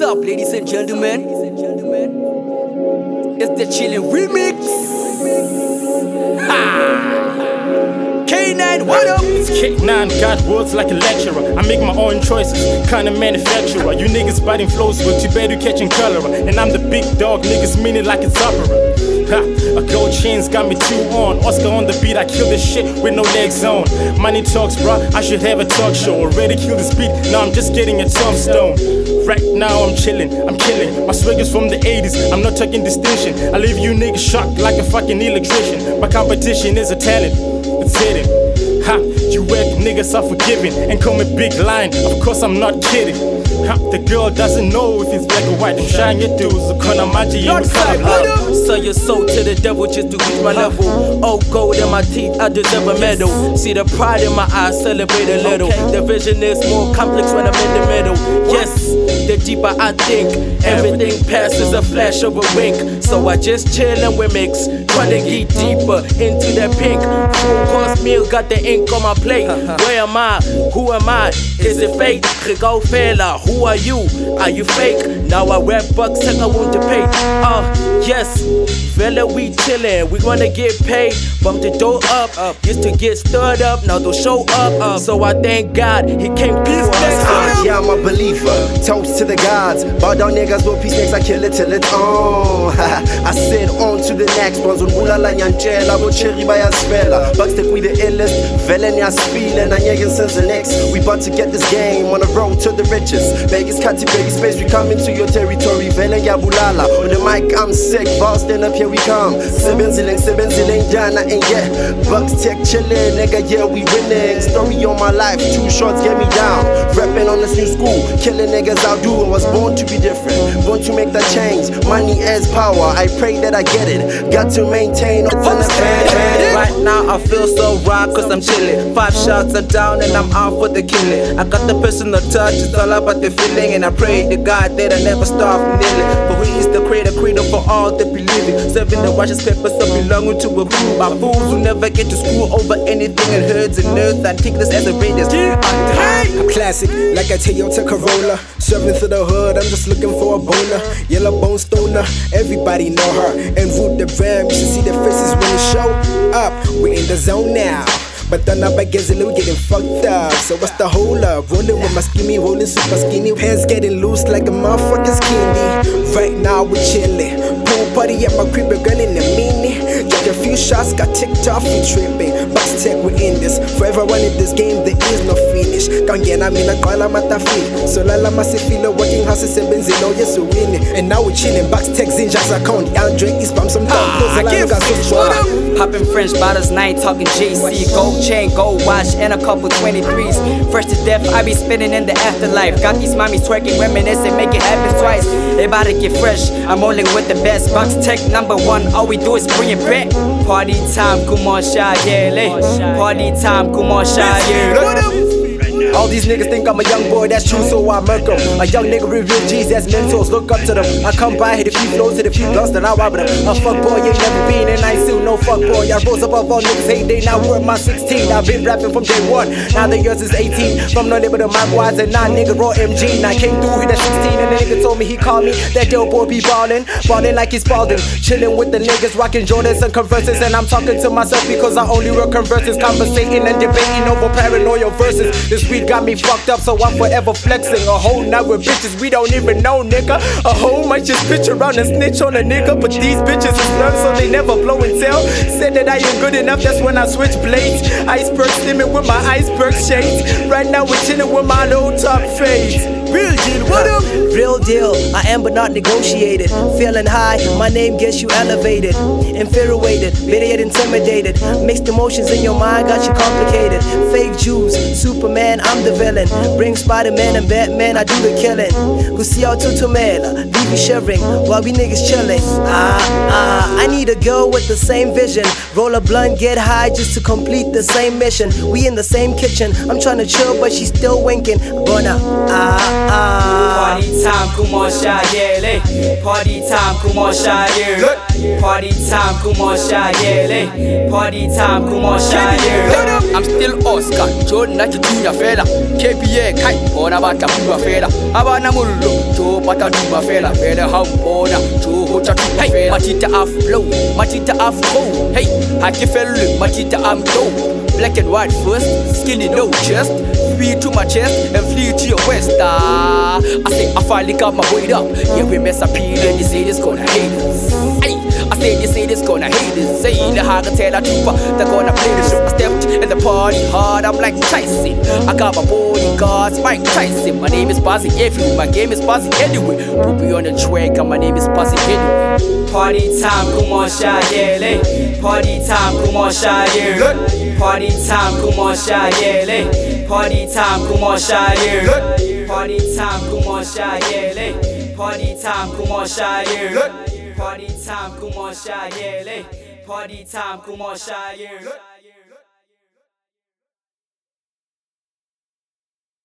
up, ladies and gentlemen? It's the Chillin' Remix. Ha! K9, what up? It's K9, got words like a lecturer. I make my own choices, kinda manufacturer. You niggas biting flows, but you better catching cholera. And I'm the big dog, niggas mean it like it's opera. Ha, a gold chain's got me two on. Oscar on the beat, I kill this shit with no legs on. Money talks, bruh, I should have a talk show. Already killed this beat, now I'm just getting a tombstone. Right now I'm chillin', I'm killing. My swag is from the 80s, I'm not talking distinction. I leave you niggas shocked like a fucking electrician. My competition is a talent, it's hidden. Ha, you whack niggas are forgiving and call me big line, of course I'm not kidding. Ha, the girl doesn't know if it's black or white. I'm shying your dudes, so can imagine you sell your soul to the devil just to reach my level. Oh, gold in my teeth, I deserve a medal. See the pride in my eyes, celebrate a little. The vision is more complex when I'm in the middle. Yes, the deeper I think, everything passes a flash of a wink. So I just chill and we mix, trying to get deeper into that pink. Full course meal, got the ink on my plate. Where am I? Who am I? Is it fake? Go fella, who are you? Are you fake? Now I rap bucks and I want to pay. Yes, fella, we chillin', we wanna get paid. Bump the door up, used to get stirred up, now they'll show up. So I thank God he came through us. Yeah, I'm a believer, toast to the gods. Bow down niggas, no peace next, I kill it till it's on. I said on to the next ones. Unbulala nyanchela, bo cherry by a spella. Buckstick we the illest, velen ya spilin', and yeah, since the next. We bout to get this game on the road to the riches. Vegas, Catty, baby space, we come into your territory. Velen ya bulala, on the mic I'm sick, ball stand up, here we come. Sebenziling, Jana, and yeah. Bucks tech chillin', nigga, yeah, we winning. Story on my life, 2 shots get me down. Rapping on this new school, killing niggas I'll do. I was born to be different, born to make that change. Money as power, I pray that I get it. Got to maintain on the fan. Right now I feel so right cause I'm chillin'. 5 shots are down and I'm out for the killing. I got the personal touch, it's all about the feeling. And I pray to God that I never stop from kneeling. For he is the creator for all that believe in. Serving the righteous papers of belonging to a crew. By fools who never get to school over anything. And herds and nerds and ticklers as a radius. I'm classic, like a Toyota Corolla. Serving through the hood, I'm just looking for a boner. Yellow bone stoner, everybody know her. En route the ram, you should see the faces when it show up. We're in the zone now. But then up against it, we getting fucked up. So what's the hold up? Rolling with my skinny, rolling super skinny. Pants getting loose like a motherfucking skinny. Right now we're chillin'. Pool party at my crib, a girl in the mini. Took a few shots, got ticked off, we tripping. Box tech, we in this. Forever running this game, there is no finish. Can't get a mina, call I'm at the feet. So lala masifilo, working house is 7 0, yes we winning. And now we're chillin'. Box tech, Zinja's account. Andre is spam some down close. Poppin' French bottles, night talking JC. Gold chain, gold watch, and a couple 23s. Fresh to death, I be spinning in the afterlife. Got these mommies twerking, reminiscing, make it happen twice. They bout to get fresh, I'm rolling with the best. Box tech #1, all we do is bring it back. Party time, come on, shy, yeah. Party time, come on, shy, yeah. All these niggas think I'm a young boy, that's true, so I murk them. A young nigga with real G's, that's mentors, look up to them. I come by, hit a few flows, hit a few blunts, then I rob them. A fuck boy ain't never been, and I ain't still no fuck boy. I rose above all niggas, hate they now worth my 16. I've been rapping from day 1, now the years is 18. From no neighbor to my quads, and 9 nigga raw MG. Now I came through, hit a 16, and the nigga told me he called me. That dope boy be ballin', ballin' like he's Spalding. Chillin' with the niggas, rockin' Jordans and Converses. And I'm talking to myself because I only real Converses. Conversating and debating over paranoia verses. This weed got me fucked up, so I'm forever flexing. A whole night with bitches we don't even know, nigga. A whole might just bitch around and snitch on a nigga. But these bitches is learned, so they never blow and tell. Said that I ain't good enough, that's when I switch blades. Iceberg stimming with my iceberg shades. Right now we're chillin' with my low top fades. Real deal, what up? Real deal, I am but not negotiated. Feeling high, my name gets you elevated. Infuriated, better yet intimidated. Mixed emotions in your mind got you complicated. Fake Jews, Superman, I'm the villain. Bring Spider-Man and Batman, I do the killing. Go see out to Tomela, leave you shivering while we niggas chilling. I need a girl with the same vision. Roll a blunt, get high just to complete the same mission. We in the same kitchen, I'm trying to chill but she's still winking. Burn up, Party time, come on, Shayele. Party time, come on, Shayele. Party time, come on, Shayele. Party time, come on, Shayele. I'm still Oscar, John Nakitua fella. KPA kai, Bona Bata Pua fella. Abana Mulu, Joe Bata Duba fella. Fella Hampona, Joe Hocha fella. Matita af flow, Matita af flow. Hey, Haki fell, Matita am dope. Black and white first, skinny no chest. Free to my chest and flee to your west. I say I finally got my weight up. Yeah, we mess up here and they say this gonna hate us. Ay, I say they say this gonna hate us. Say the hard to tell a trooper they're gonna play the show. I stepped in the party hard, I'm like Tyson. I got my bodyguards, Mike Tyson. My name is Buzzy everywhere, my game is Buzzy anyway. Put me on the track and my name is Buzzy anyway. Party time, come on, Shayele. Party time, come on, Shayele. Party time, come on, Shayele. Party time, come on, Shayele. Party time, come on, Shayele. Party time, come on, Shayele. Party time, come on, Shayele. Party time, come on, Shayele.